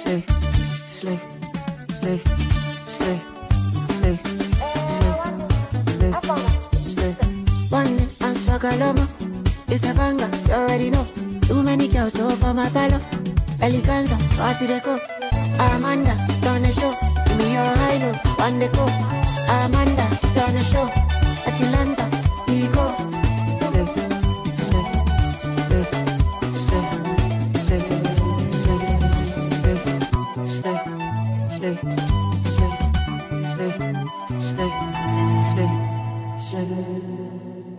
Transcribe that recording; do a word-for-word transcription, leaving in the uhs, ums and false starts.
slay, slay, slay, slay, slay, slay, slay. One and Swagaloma, it's a banger, you already know. Too many girls so for my palo. Eleganza, pass the deco. Amanda, done a show. Give me your high note, one deco. Amanda, done a show. Atlanta, we go. Slay, slay, slay, slay, slay, slay, slay, slay, slay, slay, slay, slay, slay, slay.